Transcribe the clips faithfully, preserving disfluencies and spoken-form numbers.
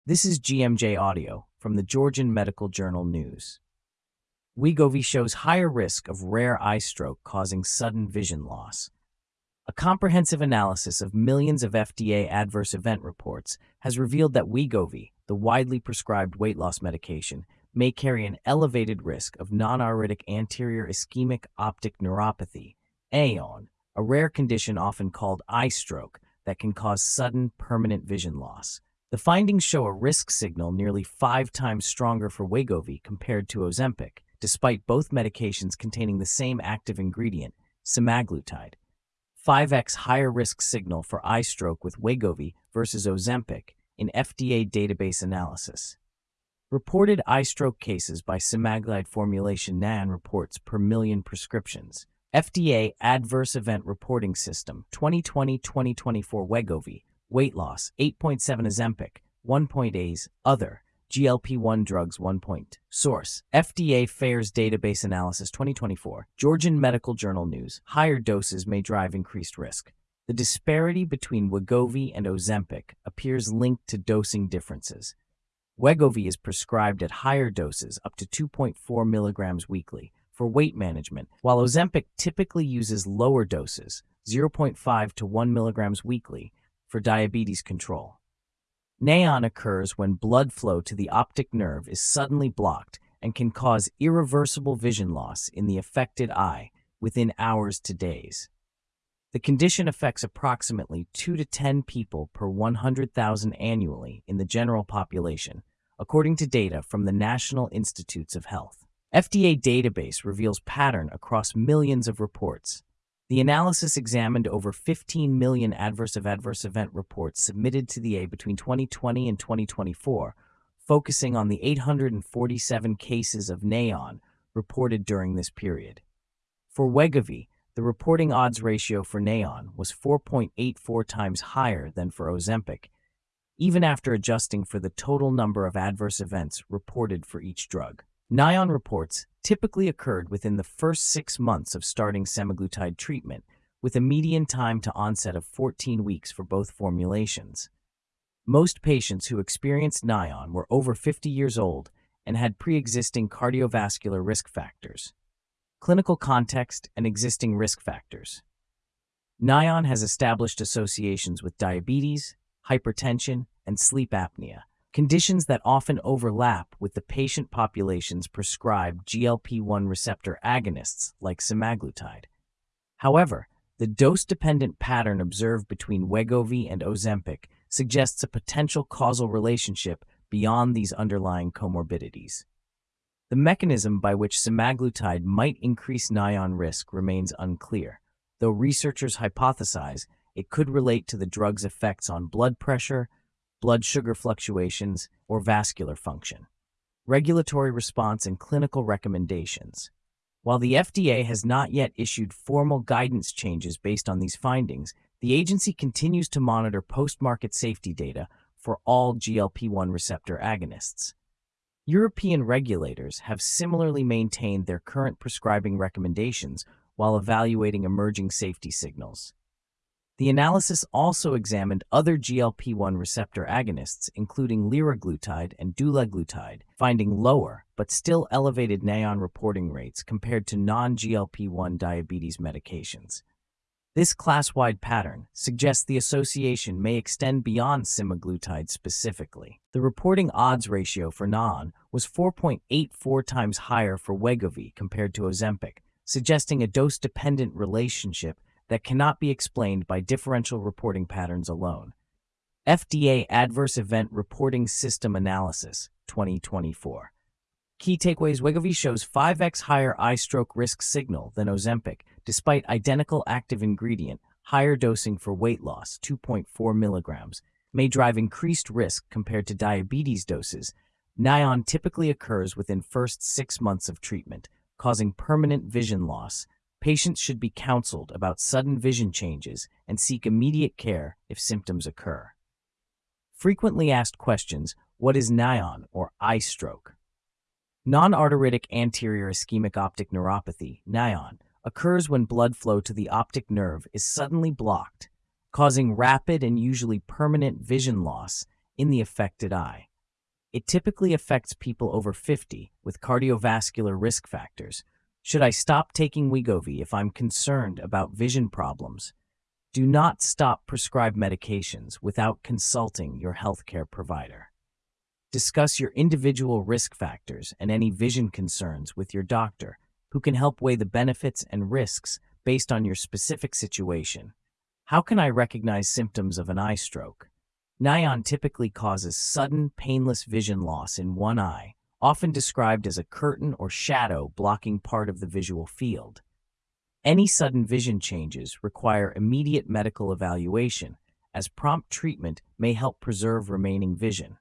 This is G M J Audio from the Georgian Medical Journal News. Wegovy shows higher risk of rare eye stroke causing sudden vision loss. A comprehensive analysis of millions of F D A adverse event reports has revealed that Wegovy, the widely prescribed weight loss medication, may carry an elevated risk of non-aortic anterior ischemic optic neuropathy, A O N, a rare condition often called eye stroke that can cause sudden, permanent vision loss. The findings show a risk signal nearly five times stronger for Wegovy compared to Ozempic, despite both medications containing the same active ingredient, semaglutide. five x higher risk signal for eye stroke with Wegovy versus Ozempic in F D A database analysis. Reported eye stroke cases by semaglutide formulation N A N reports per million prescriptions. F D A Adverse Event Reporting System twenty twenty to twenty twenty-four Wegovy, weight loss eight point seven Ozempic, one point eight other, G L P one drugs one point. Source, F D A FAERS Database Analysis twenty twenty-four, Georgian Medical Journal News. Higher doses may drive increased risk. The disparity between Wegovy and Ozempic appears linked to dosing differences. Wegovy is prescribed at higher doses up to two point four milligrams weekly for weight management, while Ozempic typically uses lower doses, zero point five to one milligrams weekly, for diabetes control. N A O N occurs when blood flow to the optic nerve is suddenly blocked and can cause irreversible vision loss in the affected eye within hours to days. The condition affects approximately two to ten people per one hundred thousand annually in the general population, according to data from the National Institutes of Health. F D A database reveals pattern across millions of reports. The analysis examined over fifteen million adverse of adverse event reports submitted to the A between twenty twenty and twenty twenty-four, focusing on the eight hundred forty-seven cases of N A O N reported during this period. For Wegovy, the reporting odds ratio for N A O N was four point eight four times higher than for Ozempic, even after adjusting for the total number of adverse events reported for each drug. N A O N reports typically occurred within the first six months of starting semaglutide treatment, with a median time to onset of fourteen weeks for both formulations. Most patients who experienced N A O N were over fifty years old and had pre-existing cardiovascular risk factors. Clinical context and existing risk factors. N A O N has established associations with diabetes, hypertension, and sleep apnea, conditions that often overlap with the patient population's prescribed G L P one receptor agonists like semaglutide. However, the dose-dependent pattern observed between Wegovy and Ozempic suggests a potential causal relationship beyond these underlying comorbidities. The mechanism by which semaglutide might increase N A O N risk remains unclear, though researchers hypothesize it could relate to the drug's effects on blood pressure, blood sugar fluctuations, or vascular function. Regulatory response and clinical recommendations. While the F D A has not yet issued formal guidance changes based on these findings, the agency continues to monitor post-market safety data for all G L P one receptor agonists. European regulators have similarly maintained their current prescribing recommendations while evaluating emerging safety signals. The analysis also examined other G L P one receptor agonists, including liraglutide and dulaglutide, finding lower but still elevated N A O N reporting rates compared to non-G L P one diabetes medications. This class-wide pattern suggests the association may extend beyond semaglutide specifically. The reporting odds ratio for N A O N was four point eight four times higher for Wegovy compared to Ozempic, suggesting a dose-dependent relationship that cannot be explained by differential reporting patterns alone. F D A Adverse Event Reporting System Analysis twenty twenty-four. Key takeaways: Wegovy shows five x higher eye stroke risk signal than Ozempic, despite identical active ingredient. Higher dosing for weight loss, two point four milligrams, may drive increased risk compared to diabetes doses. N A O N typically occurs within first six months of treatment, causing permanent vision loss. Patients should be counseled about sudden vision changes and seek immediate care if symptoms occur. Frequently asked questions: what is N A O N or eye stroke? Non-arteritic anterior ischemic optic neuropathy, N A O N, occurs when blood flow to the optic nerve is suddenly blocked, causing rapid and usually permanent vision loss in the affected eye. It typically affects people over fifty with cardiovascular risk factors. Should I stop taking Wegovy if I'm concerned about vision problems? Do not stop prescribed medications without consulting your healthcare provider. Discuss your individual risk factors and any vision concerns with your doctor, who can help weigh the benefits and risks based on your specific situation. How can I recognize symptoms of an eye stroke? Nion typically causes sudden, painless vision loss in one eye, often described as a curtain or shadow blocking part of the visual field. Any sudden vision changes require immediate medical evaluation, as prompt treatment may help preserve remaining vision.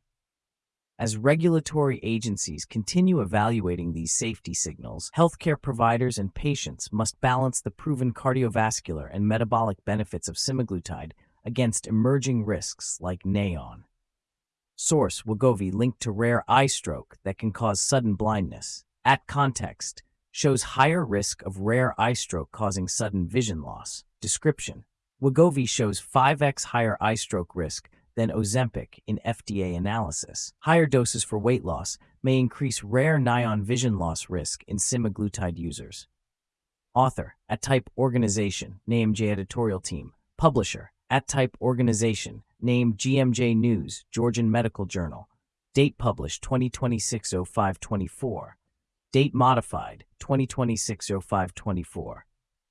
As regulatory agencies continue evaluating these safety signals, healthcare providers and patients must balance the proven cardiovascular and metabolic benefits of semaglutide against emerging risks like Nion. Source: Wegovy linked to rare eye stroke that can cause sudden blindness. At context: shows higher risk of rare eye stroke causing sudden vision loss. Description: Wegovy shows five x higher eye stroke risk than Ozempic in F D A analysis. Higher doses for weight loss may increase rare Nion vision loss risk in semaglutide users. Author: At Type Organization, name J Editorial Team. Publisher: At Type Organization, name G M J News, Georgian Medical Journal. Date published twenty twenty-six oh five twenty-four. Date modified twenty twenty-six oh five twenty-four.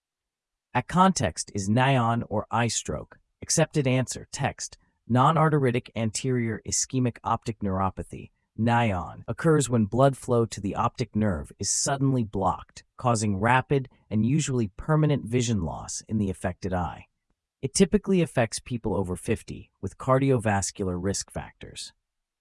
At context: is Nion or eye stroke? Accepted answer: text. Non-arteritic anterior ischemic optic neuropathy, Nion, occurs when blood flow to the optic nerve is suddenly blocked, causing rapid and usually permanent vision loss in the affected eye. It typically affects people over fifty with cardiovascular risk factors.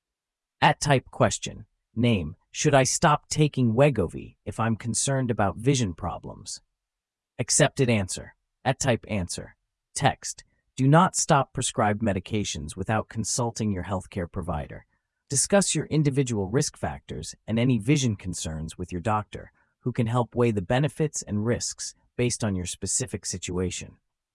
At Type question: name, should I stop taking Wegovy if I'm concerned about vision problems? Accepted answer: At Type answer. Text: do not stop prescribed medications without consulting your healthcare provider. Discuss your individual risk factors and any vision concerns with your doctor, who can help weigh the benefits and risks based on your specific situation.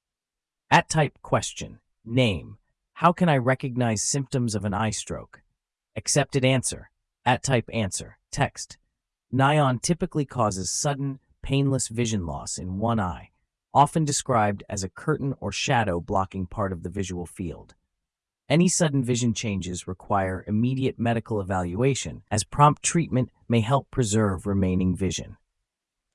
At Type question: name, how can I recognize symptoms of an eye stroke? Accepted answer: At Type answer. Text: Nion typically causes sudden, painless vision loss in one eye, often described as a curtain or shadow blocking part of the visual field. Any sudden vision changes require immediate medical evaluation, as prompt treatment may help preserve remaining vision.